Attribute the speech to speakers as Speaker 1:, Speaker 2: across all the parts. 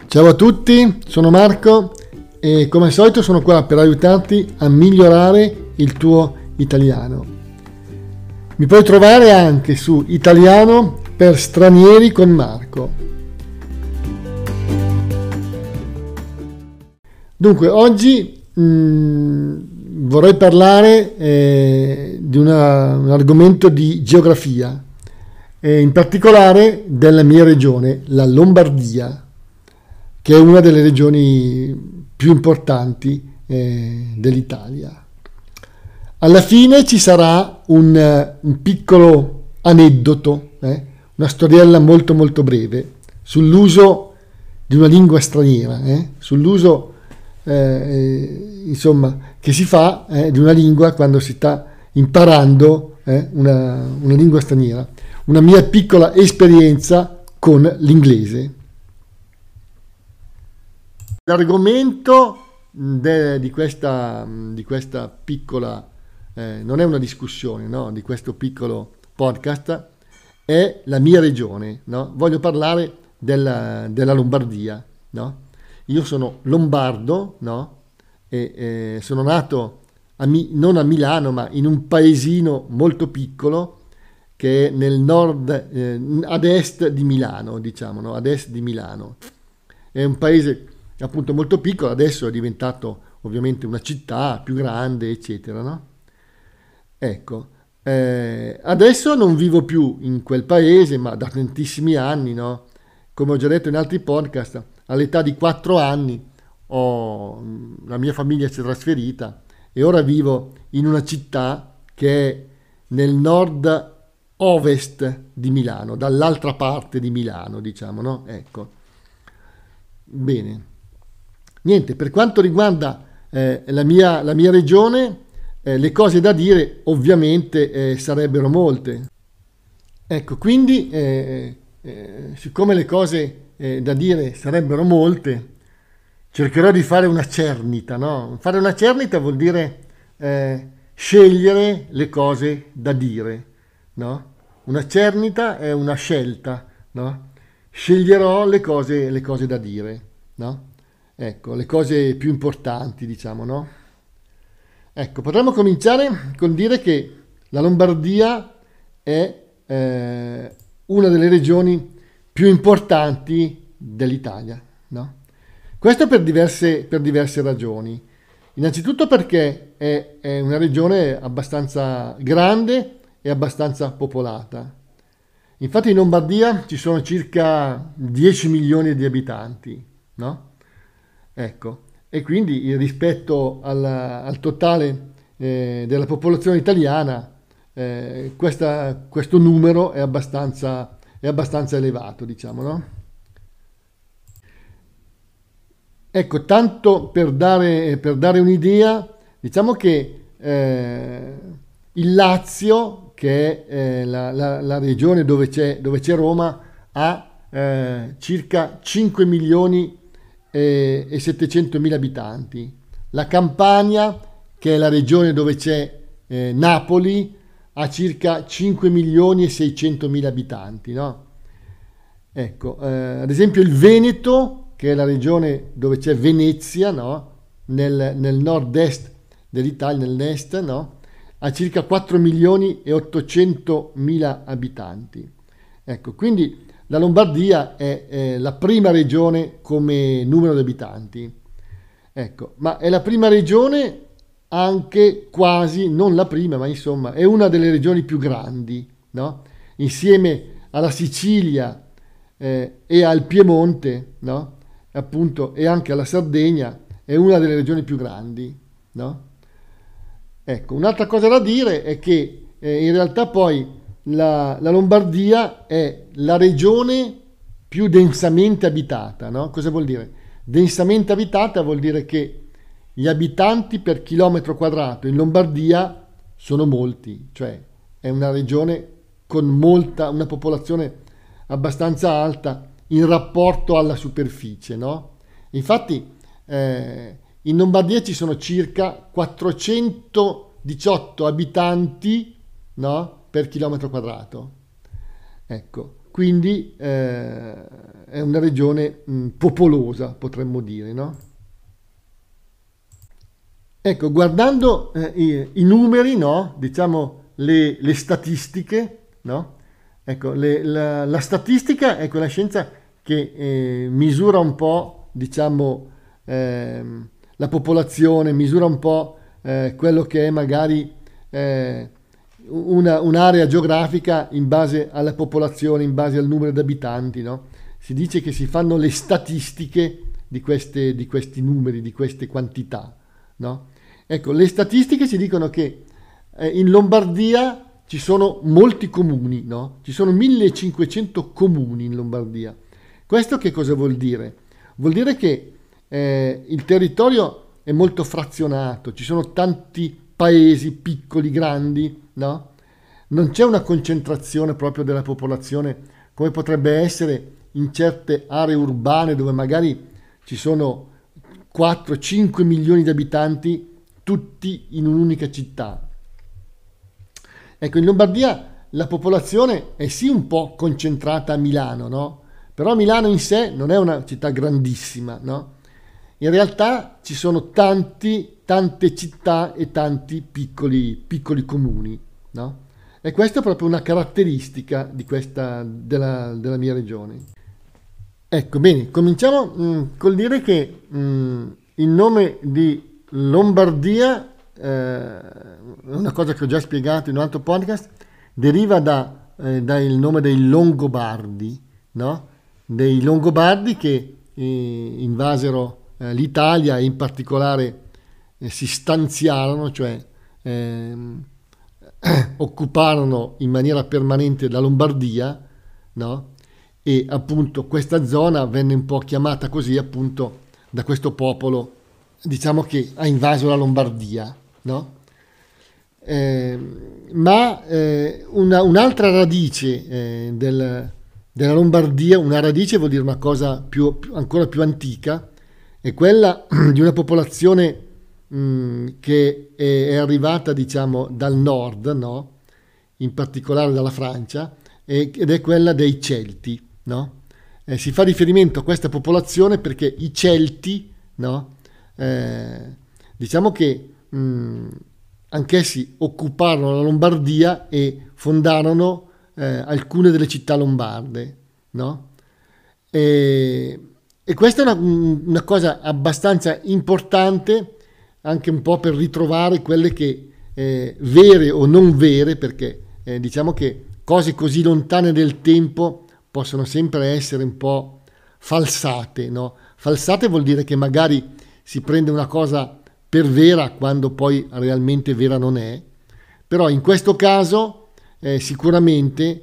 Speaker 1: Ciao a tutti, sono Marco e come al solito sono qua per aiutarti a migliorare il tuo italiano. Mi puoi trovare anche su Italiano per Stranieri con Marco. Dunque, oggi vorrei parlare di un argomento di geografia, e in particolare della mia regione, la Lombardia, che è una delle regioni più importanti dell'Italia. Alla fine ci sarà un piccolo aneddoto, una storiella molto molto breve sull'uso di una lingua straniera, sull'uso insomma che si fa di una lingua quando si sta imparando una lingua straniera, una mia piccola esperienza con l'inglese. L'argomento di questa piccola, non è una discussione, no? Di questo piccolo podcast è la mia regione, no? Voglio parlare della Lombardia, no? Io sono lombardo, no? E sono nato non a Milano, ma in un paesino molto piccolo che è nel nord, ad est di Milano, diciamo, no? Ad est di Milano. È un paese appunto molto piccolo, adesso è diventato ovviamente una città più grande, eccetera, no? Ecco, adesso non vivo più in quel paese, ma da tantissimi anni, no? Come ho già detto in altri podcast, all'età di 4 anni la mia famiglia si è trasferita e ora vivo in una città che è nel nord-ovest di Milano, dall'altra parte di Milano, diciamo, no? Ecco. Bene. Niente, per quanto riguarda la mia regione, le cose da dire ovviamente sarebbero molte. Ecco, quindi siccome le cose da dire sarebbero molte, cercherò di fare una cernita, no? Fare una cernita vuol dire scegliere le cose da dire, no? Una cernita è una scelta, no? Sceglierò le cose da dire, no? Ecco, le cose più importanti, diciamo, no? Ecco, potremmo cominciare con dire che la Lombardia è una delle regioni più importanti dell'Italia, no? Questo per diverse ragioni. Innanzitutto perché è una regione abbastanza grande e abbastanza popolata. Infatti in Lombardia ci sono circa 10 milioni di abitanti, no? Ecco, e quindi rispetto al totale della popolazione italiana, questo numero è abbastanza elevato, diciamo, no? Ecco, tanto per dare un'idea, diciamo che il Lazio, che è la regione dove c'è Roma, ha circa 5 milioni e 700 mila abitanti. La Campania, che è la regione dove c'è Napoli, ha circa 5 milioni e 600 mila abitanti, no? Ecco, ad esempio il Veneto, che è la regione dove c'è Venezia, no? Nel nord-est dell'Italia, nell'est, no? Ha circa 4 milioni e 800 mila abitanti. Ecco, quindi la Lombardia è la prima regione come numero di abitanti. Ecco, ma è la prima regione anche quasi, non la prima, ma insomma, è una delle regioni più grandi, no? Insieme alla Sicilia e al Piemonte, no? Appunto, e anche alla Sardegna, è una delle regioni più grandi, no? Ecco, un'altra cosa da dire è che in realtà poi la Lombardia è la regione più densamente abitata, no? Cosa vuol dire? Densamente abitata vuol dire che gli abitanti per chilometro quadrato in Lombardia sono molti, cioè è una regione con una popolazione abbastanza alta in rapporto alla superficie, no? Infatti in Lombardia ci sono circa 418 abitanti, no? Per chilometro quadrato. Ecco, quindi è una regione popolosa, potremmo dire, no? Ecco, guardando i numeri, no? Diciamo le statistiche, no? Ecco, la statistica è quella scienza che misura un po', diciamo, la popolazione, misura un po' quello che è magari un'area geografica in base alla popolazione, in base al numero di abitanti, no? Si dice che si fanno le statistiche di questi numeri, di queste quantità, no? Ecco, le statistiche ci dicono che in Lombardia ci sono molti comuni, no? Ci sono 1500 comuni in Lombardia. Questo che cosa vuol dire? Vuol dire che il territorio è molto frazionato, ci sono tanti paesi piccoli, grandi, no? Non c'è una concentrazione proprio della popolazione come potrebbe essere in certe aree urbane dove magari ci sono 4-5 milioni di abitanti tutti in un'unica città. Ecco, in Lombardia la popolazione è sì un po' concentrata a Milano, no? Però Milano in sé non è una città grandissima, no? In realtà ci sono tante città e tanti piccoli comuni, no? E questa è proprio una caratteristica della mia regione. Ecco, bene, cominciamo col dire che il nome di Lombardia, una cosa che ho già spiegato in un altro podcast, deriva dal nome dei Longobardi, no? Dei Longobardi che invasero l'Italia e in particolare si stanziarono, cioè occuparono in maniera permanente la Lombardia, no? E appunto questa zona venne un po' chiamata così appunto da questo popolo, diciamo, che ha invaso la Lombardia, no? Ma un'altra radice della Lombardia, una radice vuol dire una cosa ancora più antica, è quella di una popolazione che è arrivata, diciamo, dal nord, no? In particolare dalla Francia, ed è quella dei Celti, no? Si fa riferimento a questa popolazione perché i Celti, no? Diciamo che anch'essi occuparono la Lombardia e fondarono alcune delle città lombarde, no? E questa è una cosa abbastanza importante anche un po' per ritrovare quelle che vere o non vere, perché diciamo che cose così lontane nel tempo possono sempre essere un po' falsate, no? Falsate vuol dire che magari si prende una cosa per vera quando poi realmente vera non è, però in questo caso sicuramente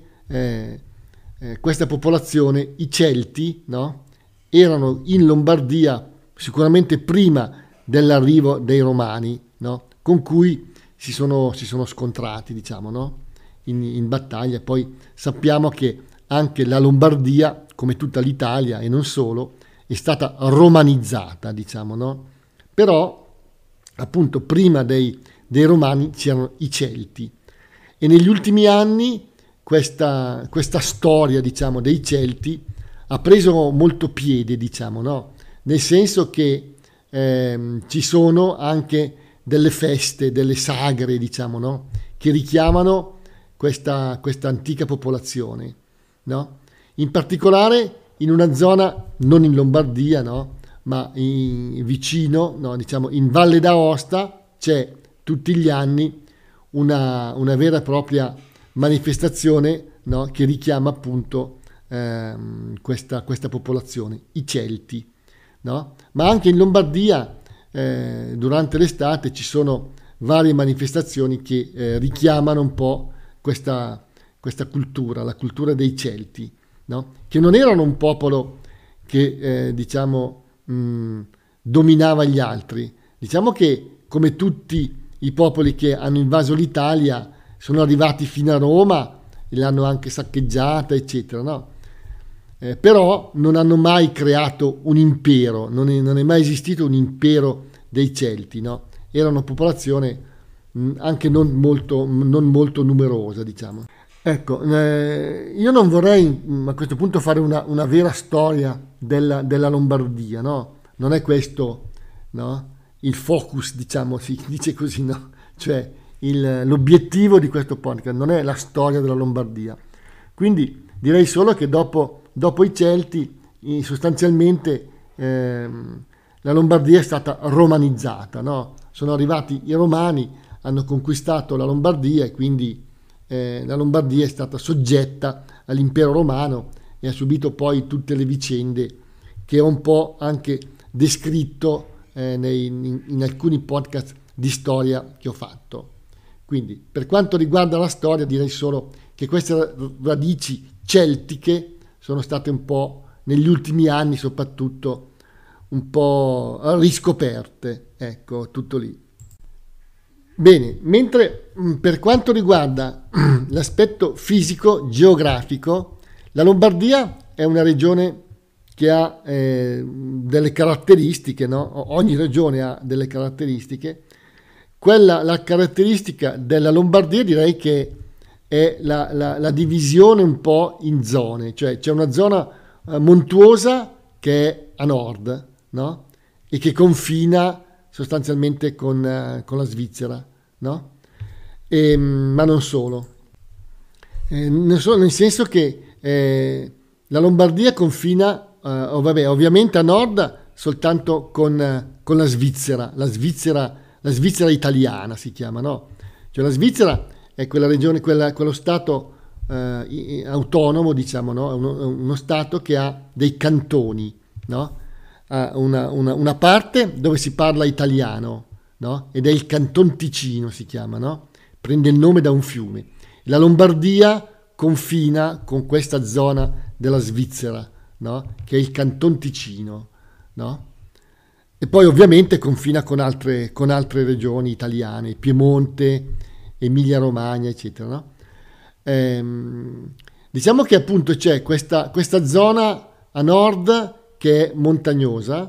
Speaker 1: questa popolazione, i Celti, no? Erano in Lombardia sicuramente prima dell'arrivo dei Romani, no? Con cui si sono scontrati, diciamo, no? In battaglia. Poi sappiamo che anche la Lombardia, come tutta l'Italia e non solo, è stata romanizzata, diciamo, no? Però appunto prima dei Romani c'erano i Celti e negli ultimi anni questa storia, diciamo, dei Celti ha preso molto piede, diciamo, no? Nel senso che ci sono anche delle feste, delle sagre, diciamo, no? Che richiamano questa antica popolazione, no? In particolare in una zona, non in Lombardia, no? Ma vicino, no? Diciamo in Valle d'Aosta c'è tutti gli anni una vera e propria manifestazione, no? Che richiama appunto questa popolazione, i Celti, no? Ma anche in Lombardia durante l'estate ci sono varie manifestazioni che richiamano un po' questa cultura, la cultura dei Celti, no? Che non erano un popolo che diciamo dominava gli altri. Diciamo che come tutti i popoli che hanno invaso l'Italia sono arrivati fino a Roma e l'hanno anche saccheggiata, eccetera, no? Però non hanno mai creato un impero, non è mai esistito un impero dei Celti, no? Era una popolazione anche non molto numerosa, diciamo. Ecco, io non vorrei a questo punto fare una vera storia della Lombardia, no? Non è questo, no? Il focus, diciamo, si dice così, no? Cioè l'obiettivo di questo podcast non è la storia della Lombardia. Quindi direi solo che dopo i Celti, sostanzialmente la Lombardia è stata romanizzata, no? Sono arrivati i Romani, hanno conquistato la Lombardia e quindi la Lombardia è stata soggetta all'impero romano e ha subito poi tutte le vicende che ho un po' anche descritto in alcuni podcast di storia che ho fatto. Quindi per quanto riguarda la storia direi solo che queste radici celtiche sono state un po' negli ultimi anni soprattutto un po' riscoperte, ecco, tutto lì. Bene, mentre per quanto riguarda l'aspetto fisico, geografico, la Lombardia è una regione che ha delle caratteristiche, no? Ogni regione ha delle caratteristiche. La caratteristica della Lombardia direi che è la divisione un po' in zone, cioè c'è una zona montuosa che è a nord, no? E che confina sostanzialmente con la Svizzera, no? Ma non solo. Nel senso che la Lombardia confina, ovviamente a nord soltanto con la Svizzera, la Svizzera italiana si chiama, no? Cioè la Svizzera è quella regione, quello stato autonomo, diciamo, no? Uno stato che ha dei cantoni, no? Una parte dove si parla italiano, no? Ed è il Canton Ticino si chiama, no? Prende il nome da un fiume. La Lombardia confina con questa zona della Svizzera, no? Che è il Canton Ticino, no? E poi ovviamente confina con altre regioni italiane, Piemonte, Emilia-Romagna, eccetera, no? Diciamo che appunto c'è questa zona a nord che è montagnosa,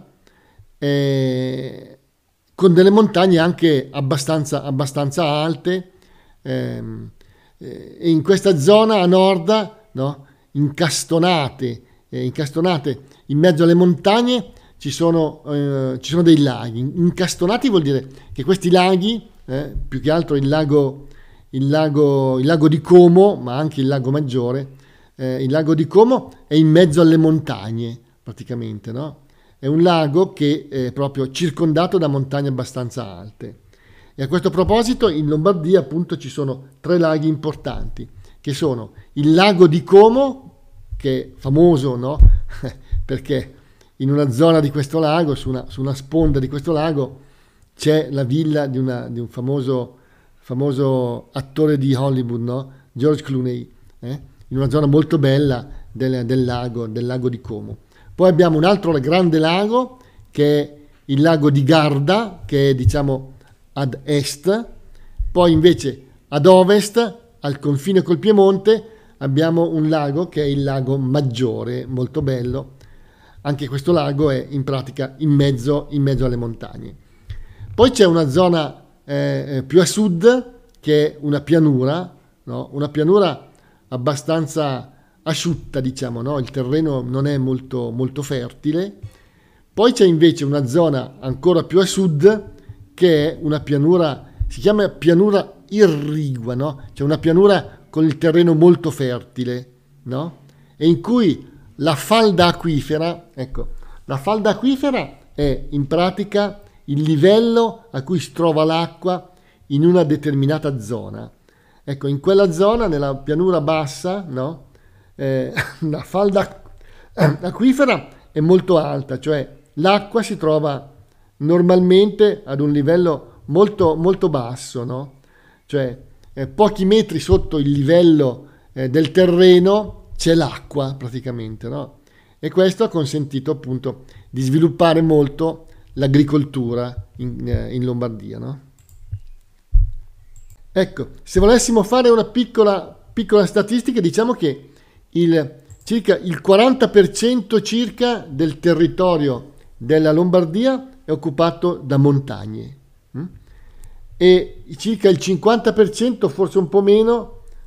Speaker 1: con delle montagne anche abbastanza alte, e in questa zona a nord, no, incastonate in mezzo alle montagne ci sono dei laghi. Incastonati vuol dire che questi laghi, più che altro il lago di Como, ma anche il lago Maggiore, il lago di Como è in mezzo alle montagne praticamente, no? È un lago che è proprio circondato da montagne abbastanza alte. E a questo proposito in Lombardia appunto ci sono 3 laghi importanti, che sono il lago di Como, che è famoso, no? Perché in una zona di questo lago, su una sponda di questo lago, c'è la villa di un famoso attore di Hollywood, no? George Clooney, in una zona molto bella del lago di Como. Poi abbiamo un altro grande lago, che è il lago di Garda, che è diciamo ad est. Poi invece ad ovest, al confine col Piemonte, abbiamo un lago che è il lago Maggiore, molto bello. Anche questo lago è in pratica in mezzo alle montagne. Poi c'è una zona più a sud, che è una pianura, no? Una pianura abbastanza asciutta, diciamo, no? Il terreno non è molto, molto fertile. Poi c'è invece una zona ancora più a sud, che è una pianura, si chiama pianura irrigua, no? C'è una pianura con il terreno molto fertile, no? E in cui la falda acquifera è in pratica il livello a cui si trova l'acqua in una determinata zona. Ecco, in quella zona, nella pianura bassa, no? La falda acquifera è molto alta, cioè l'acqua si trova normalmente ad un livello molto, molto basso, no? Cioè pochi metri sotto il livello del terreno c'è l'acqua praticamente, no? E questo ha consentito appunto di sviluppare molto l'agricoltura in Lombardia, no? Ecco, se volessimo fare una piccola statistica, diciamo che circa il 40% circa del territorio della Lombardia è occupato da montagne, e circa il 50%, forse un po' meno,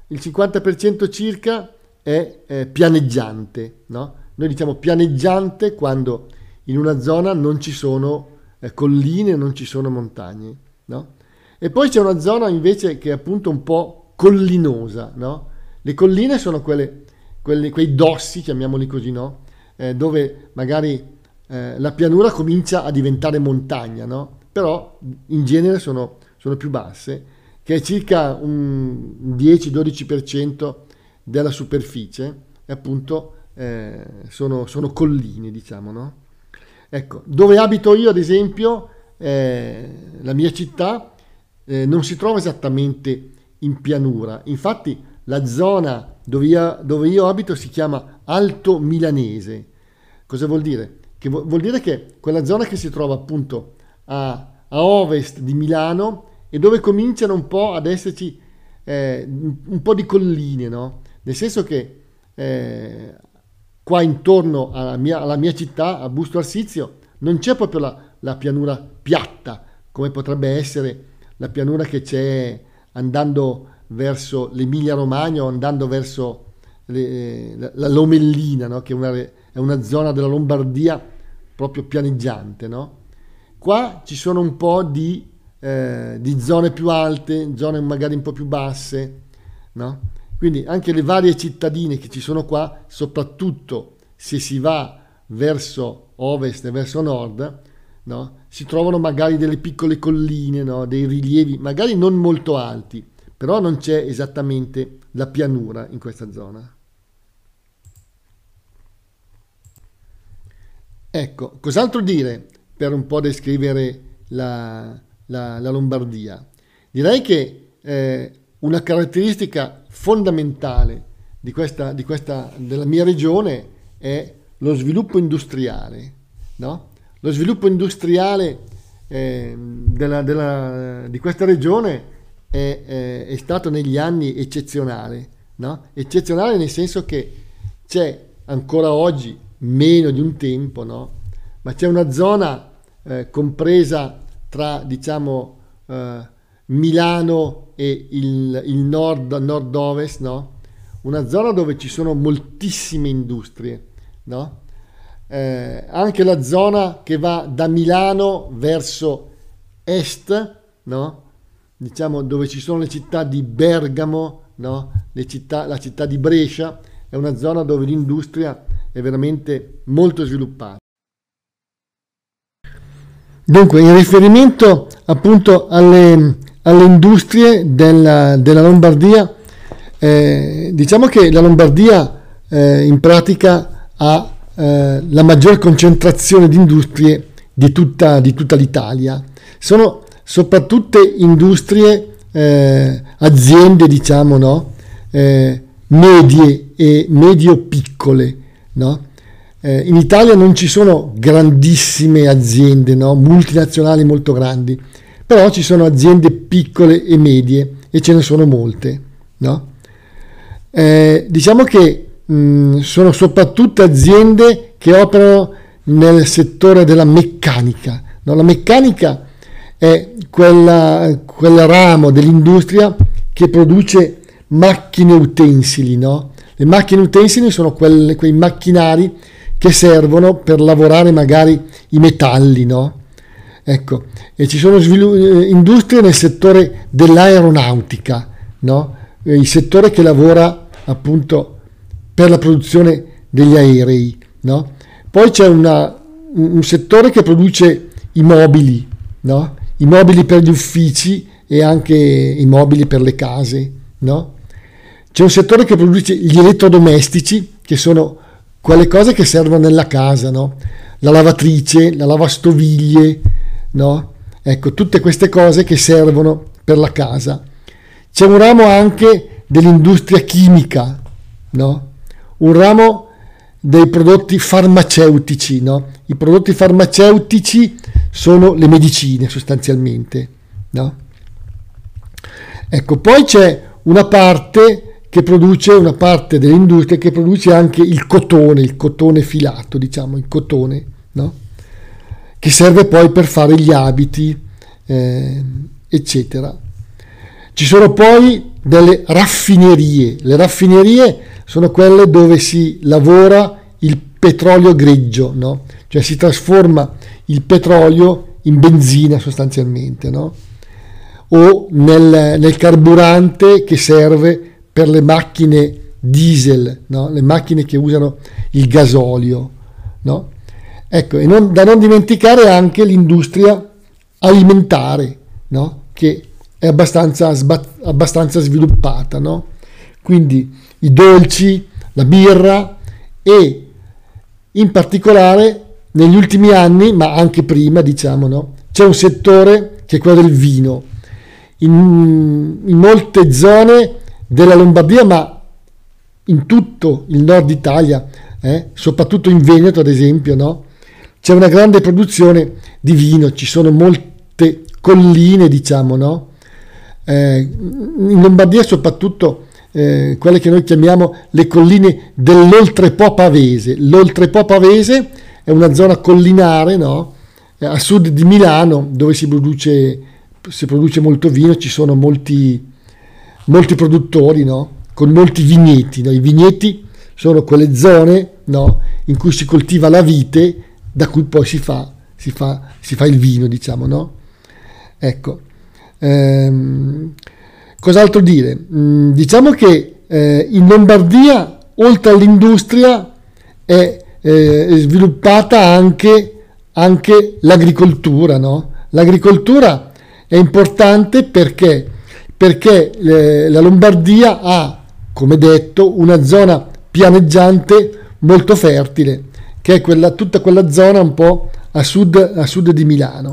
Speaker 1: il 50% circa è pianeggiante, no? Noi diciamo pianeggiante quando in una zona non ci sono colline, non ci sono montagne, no? E poi c'è una zona invece che è appunto un po' collinosa, no? Le colline sono quei dossi, chiamiamoli così, no? Dove magari la pianura comincia a diventare montagna, no? Però in genere sono più basse, che è circa un 10-12% della superficie, e appunto sono colline, diciamo, no? Ecco, dove abito io, ad esempio, la mia città non si trova esattamente in pianura. Infatti la zona dove io abito si chiama Alto Milanese. Cosa vuol dire? Vuol dire che quella zona che si trova appunto a ovest di Milano e dove cominciano un po' ad esserci un po' di colline, no? Nel senso che qua intorno alla mia città, a Busto Arsizio, non c'è proprio la pianura piatta, come potrebbe essere la pianura che c'è andando verso l'Emilia Romagna o andando verso la Lomellina, no? Che è una zona della Lombardia proprio pianeggiante, no? Qua ci sono un po' di zone più alte, zone magari un po' più basse, no? Quindi anche le varie cittadine che ci sono qua, soprattutto se si va verso ovest e verso nord, no? Si trovano magari delle piccole colline, no? Dei rilievi magari non molto alti, però non c'è esattamente la pianura in questa zona. Ecco, cos'altro dire per un po' descrivere la Lombardia? Direi che una caratteristica fondamentale della mia regione è lo sviluppo industriale, no? Lo sviluppo industriale di questa regione è stato negli anni eccezionale, no? Eccezionale nel senso che c'è ancora oggi, meno di un tempo, no? Ma c'è una zona compresa tra, diciamo, Milano e il nord-ovest, no? Una zona dove ci sono moltissime industrie, no? Anche la zona che va da Milano verso est, no? Diciamo dove ci sono le città di Bergamo, no? La città di Brescia, è una zona dove l'industria è veramente molto sviluppata. Dunque, in riferimento appunto alle industrie della Lombardia, diciamo che la Lombardia in pratica ha la maggior concentrazione di industrie di tutta l'Italia. Sono soprattutto industrie, aziende, diciamo, no? Medie e medio-piccole, no? In Italia non ci sono grandissime aziende, no? Multinazionali molto grandi, però ci sono aziende piccole e medie e ce ne sono molte, no? Diciamo che sono soprattutto aziende che operano nel settore della meccanica, no? La meccanica è quel ramo dell'industria che produce macchine utensili, no? Le macchine utensili sono quei macchinari che servono per lavorare magari i metalli, no? Ecco, e ci sono industrie nel settore dell'aeronautica, no? Il settore che lavora appunto per la produzione degli aerei, no? Poi c'è un settore che produce i mobili, no? I mobili per gli uffici e anche i mobili per le case, no? C'è un settore che produce gli elettrodomestici, che sono quelle cose che servono nella casa, no? La lavatrice, la lavastoviglie, no? Ecco, tutte queste cose che servono per la casa. C'è un ramo anche dell'industria chimica, no? Un ramo dei prodotti farmaceutici, no? I prodotti farmaceutici sono le medicine sostanzialmente, no? Ecco, poi c'è una parte dell'industria che produce anche il cotone filato, diciamo, il cotone, no? Che serve poi per fare gli abiti, eccetera. Ci sono poi delle raffinerie. Le raffinerie sono quelle dove si lavora il petrolio greggio, no? Cioè si trasforma il petrolio in benzina sostanzialmente, no? O nel carburante che serve per le macchine diesel, no? Le macchine che usano il gasolio, no? Ecco, e da non dimenticare anche l'industria alimentare, no? Che è abbastanza sviluppata, no? Quindi i dolci, la birra e in particolare negli ultimi anni, ma anche prima, diciamo, no? C'è un settore che è quello del vino. In molte zone della Lombardia, ma in tutto il nord Italia, soprattutto in Veneto ad esempio, no? C'è una grande produzione di vino, ci sono molte colline, diciamo, no? In Lombardia soprattutto quelle che noi chiamiamo le colline dell'Oltrepo Pavese. L'Oltrepo Pavese è una zona collinare, no? A sud di Milano, dove si produce molto vino, ci sono molti produttori, no? Con molti vigneti, no? I vigneti sono quelle zone, no? In cui si coltiva la vite, da cui poi si fa il vino, diciamo, no? Ecco. Cos'altro dire? Diciamo che in Lombardia, oltre all'industria, è sviluppata anche l'agricoltura, no? L'agricoltura è importante perché la Lombardia ha, come detto, una zona pianeggiante molto fertile, che è tutta quella zona un po' a sud di Milano.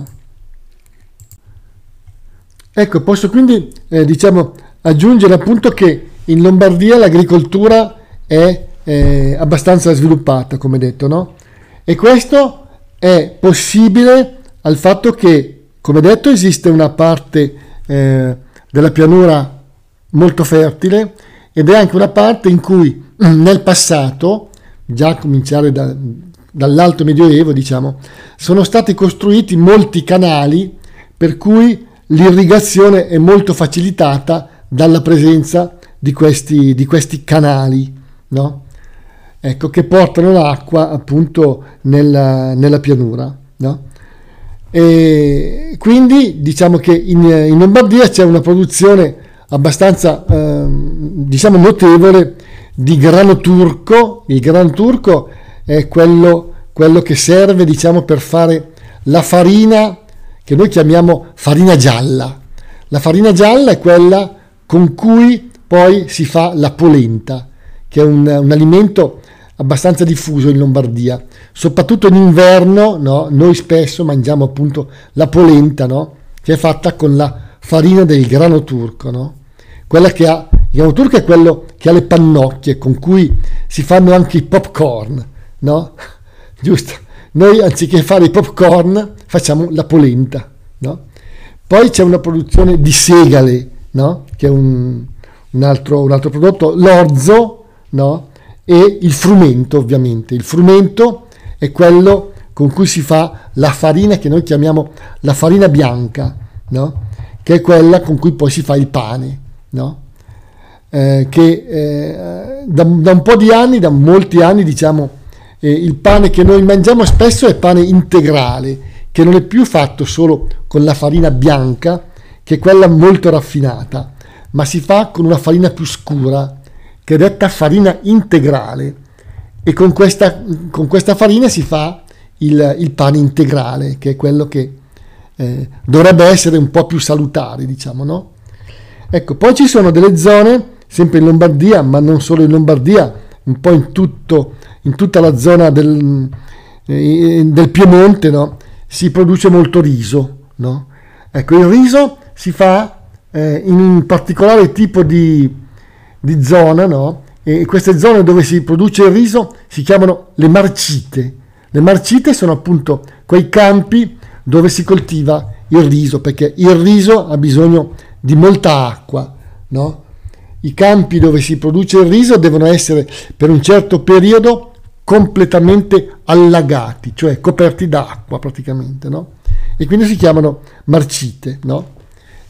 Speaker 1: Ecco, posso quindi aggiungere appunto che in Lombardia l'agricoltura è abbastanza sviluppata, come detto, no? E questo è possibile al fatto che, come detto, esiste una parte della pianura molto fertile ed è anche una parte in cui nel passato, già a cominciare dall'Alto Medioevo, diciamo, sono stati costruiti molti canali per cui l'irrigazione è molto facilitata dalla presenza di questi canali, no? Ecco, che portano l'acqua appunto nella pianura, no? E quindi diciamo che in Lombardia c'è una produzione abbastanza notevole di grano turco. Il grano turco è quello che serve, diciamo, per fare la farina che noi chiamiamo farina gialla. La farina gialla è quella con cui poi si fa la polenta, che è un alimento abbastanza diffuso in Lombardia, soprattutto in inverno, no? Noi spesso mangiamo appunto la polenta, no? Che è fatta con la farina del grano turco, no? Il grano turco è quello che ha le pannocchie, con cui si fanno anche i popcorn, no? Giusto? Noi anziché fare i popcorn facciamo la polenta, no? Poi c'è una produzione di segale, no? Che è un altro prodotto, l'orzo, no? E il frumento, ovviamente. Il frumento è quello con cui si fa la farina che noi chiamiamo la farina bianca, no? Che è quella con cui poi si fa il pane, no? Da un po' di anni, da molti anni, diciamo, il pane che noi mangiamo spesso è pane integrale, che non è più fatto solo con la farina bianca, che è quella molto raffinata, ma si fa con una farina più scura, che è detta farina integrale, e con questa farina si fa il pane integrale, che è quello che dovrebbe essere un po' più salutare, diciamo, no? Ecco, poi ci sono delle zone, sempre in Lombardia, ma non solo in Lombardia, un po' in tutta la zona del Piemonte, no? Si produce molto riso, no? Ecco, il riso si fa in un particolare tipo di zona, no? E queste zone dove si produce il riso si chiamano le marcite. Le marcite sono appunto quei campi dove si coltiva il riso, perché il riso ha bisogno di molta acqua, no? I campi dove si produce il riso devono essere per un certo periodo completamente allagati, cioè coperti d'acqua praticamente, no? E quindi si chiamano marcite, no?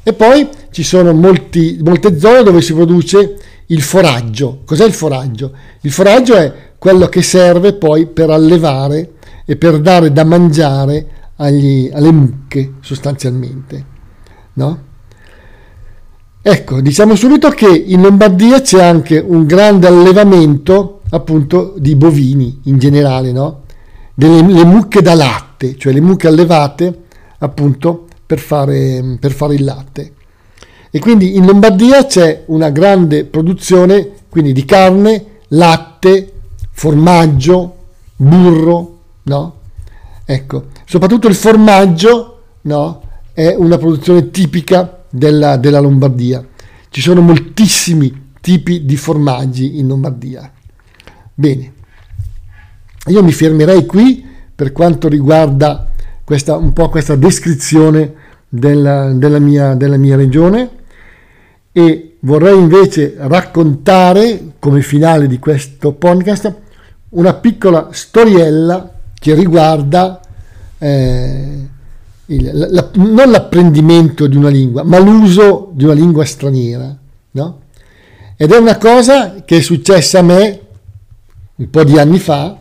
Speaker 1: E poi ci sono molte zone dove si produce il foraggio. Cos'è il foraggio? Il foraggio è quello che serve poi per allevare e per dare da mangiare alle mucche, sostanzialmente, no? Ecco, diciamo subito che in Lombardia c'è anche un grande allevamento appunto di bovini in generale, no? Le mucche da latte, cioè le mucche allevate appunto per fare il latte. E quindi in Lombardia c'è una grande produzione quindi di carne, latte, formaggio, burro, no? Ecco, soprattutto il formaggio, no? È una produzione tipica della Lombardia. Ci sono moltissimi tipi di formaggi in Lombardia. Bene, io mi fermerei qui per quanto riguarda questa descrizione della mia regione, e vorrei invece raccontare come finale di questo podcast una piccola storiella che riguarda non l'apprendimento di una lingua, ma l'uso di una lingua straniera, no? Ed è una cosa che è successa a me un po' di anni fa,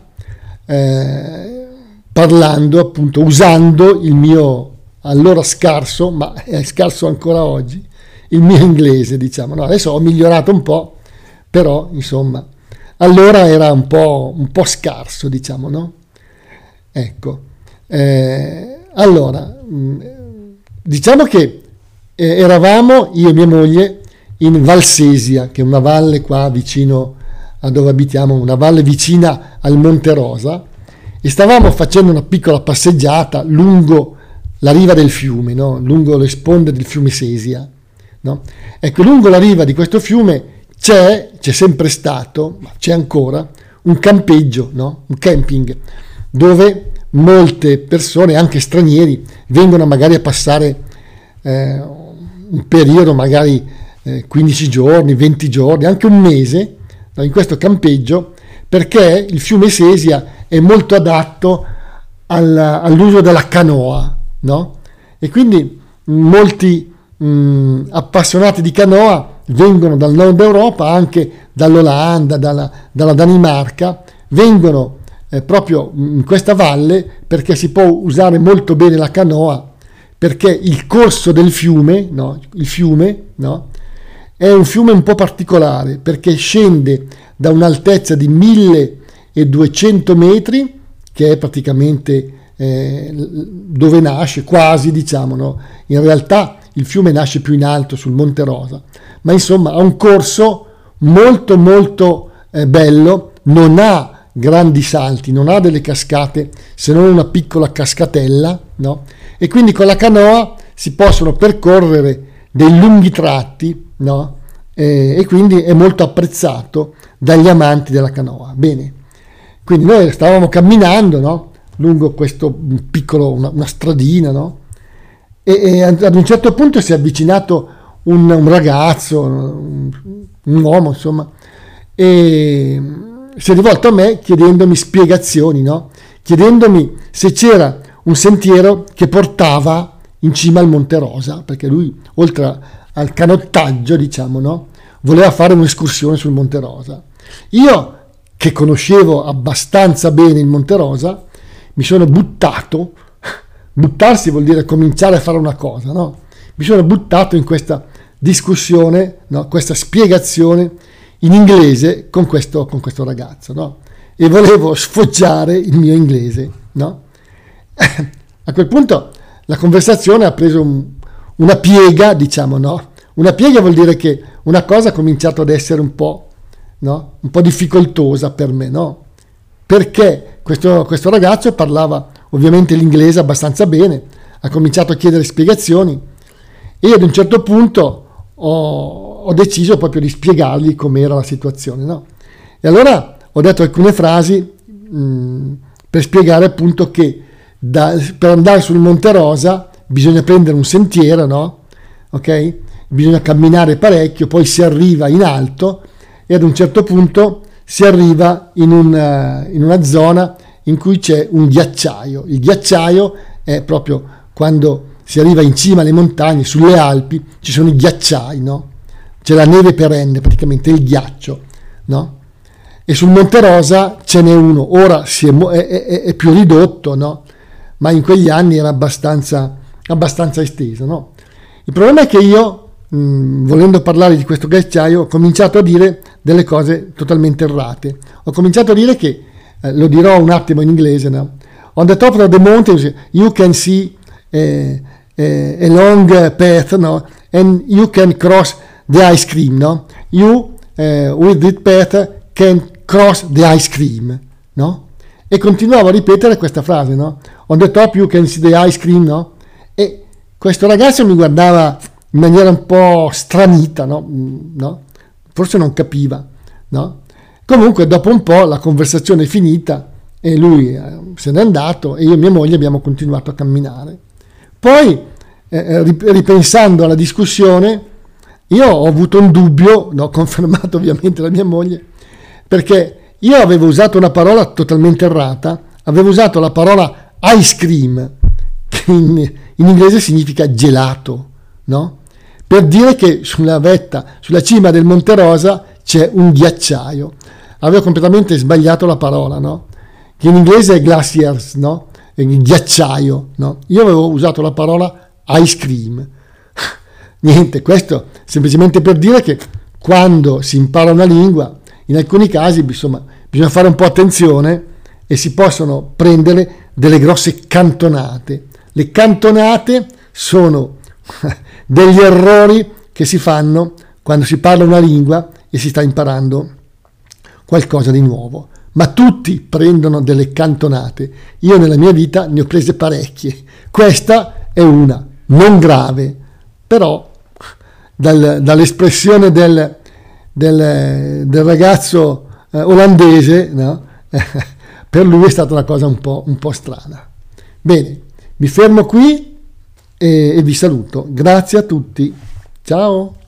Speaker 1: parlando appunto, usando il mio allora scarso, ma è scarso ancora oggi, il mio inglese, diciamo, no? Adesso ho migliorato un po', però insomma allora era un po' scarso, diciamo, no? Ecco, allora diciamo che eravamo io e mia moglie in Valsesia, che è una valle qua vicino a dove abitiamo, una valle vicina al Monte Rosa, e stavamo facendo una piccola passeggiata lungo la riva del fiume, no? Lungo le sponde del fiume Sesia, no? Ecco, lungo la riva di questo fiume c'è sempre stato, ma c'è ancora, un campeggio, no? Un camping, dove molte persone, anche stranieri, vengono magari a passare un periodo, magari 15 giorni, 20 giorni, anche un mese, no? In questo campeggio, perché il fiume Sesia è molto adatto all'uso della canoa, no? E quindi molti appassionati di canoa vengono dal nord Europa, anche dall'Olanda, dalla Danimarca, vengono proprio in questa valle perché si può usare molto bene la canoa, perché il corso del fiume, no? Il fiume, no? È un fiume un po' particolare perché scende da un'altezza di 1200 metri, che è praticamente dove nasce, quasi, diciamo, no? In realtà il fiume nasce più in alto sul Monte Rosa, ma insomma ha un corso molto molto bello, non ha grandi salti, non ha delle cascate, se non una piccola cascatella, no? E quindi con la canoa si possono percorrere dei lunghi tratti, no? E quindi è molto apprezzato dagli amanti della canoa. Bene, quindi noi stavamo camminando, no? Lungo questo piccolo, una stradina, no? E ad un certo punto si è avvicinato un ragazzo, un uomo, insomma, e si è rivolto a me chiedendomi spiegazioni, no? Chiedendomi se c'era un sentiero che portava in cima al Monte Rosa, perché lui, oltre al canottaggio, diciamo, no? Voleva fare un'escursione sul Monte Rosa. Io, che conoscevo abbastanza bene il Monte Rosa, mi sono buttato. Buttarsi vuol dire cominciare a fare una cosa, no? Mi sono buttato in questa discussione, no? Questa spiegazione in inglese con questo ragazzo, no? E volevo sfoggiare il mio inglese, no? A quel punto la conversazione ha preso una piega, diciamo, no? Una piega vuol dire che una cosa ha cominciato ad essere un po', no? Un po' difficoltosa per me, no? Perché questo ragazzo parlava ovviamente l'inglese abbastanza bene, ha cominciato a chiedere spiegazioni e ad un certo punto ho deciso proprio di spiegargli com'era la situazione, no? E allora ho detto alcune frasi per spiegare appunto che per andare sul Monte Rosa bisogna prendere un sentiero, no? Ok? Bisogna camminare parecchio, poi si arriva in alto e ad un certo punto si arriva in una zona in cui c'è un ghiacciaio. Il ghiacciaio è proprio quando si arriva in cima alle montagne, sulle Alpi, ci sono i ghiacciai, no? C'è la neve perenne, praticamente il ghiaccio, no? E sul Monte Rosa ce n'è uno, ora è più ridotto, no? Ma in quegli anni era abbastanza esteso, no? Il problema è che io, volendo parlare di questo ghiacciaio, ho cominciato a dire delle cose totalmente errate. Ho cominciato a dire che, lo dirò un attimo in inglese, no? On the top of the mountain you can see a long path, no? And you can cross the ice cream, no? You with this path can cross the ice cream, no? E continuavo a ripetere questa frase, no? On the top you can see the ice cream, no? E questo ragazzo mi guardava in maniera un po' stranita, no? No? Forse non capiva, no? Comunque dopo un po' la conversazione è finita e lui se n'è andato e io e mia moglie abbiamo continuato a camminare. Poi, ripensando alla discussione, io ho avuto un dubbio, no? Confermato ovviamente da mia moglie, perché io avevo usato una parola totalmente errata, avevo usato la parola ice cream, che in inglese significa gelato, no? Per dire che sulla vetta, sulla cima del Monte Rosa c'è un ghiacciaio. Avevo completamente sbagliato la parola, no? Che in inglese è glaciers, no? È ghiacciaio, no? Io avevo usato la parola ice cream. Niente, questo semplicemente per dire che quando si impara una lingua, in alcuni casi, insomma, bisogna fare un po' attenzione e si possono prendere delle grosse cantonate. Le cantonate sono degli errori che si fanno quando si parla una lingua e si sta imparando qualcosa di nuovo. Ma tutti prendono delle cantonate. Io nella mia vita ne ho prese parecchie. Questa è una, non grave, però dall'espressione del ragazzo olandese, no? Per lui è stata una cosa un po' strana. Bene, mi fermo qui e vi saluto. Grazie a tutti. Ciao.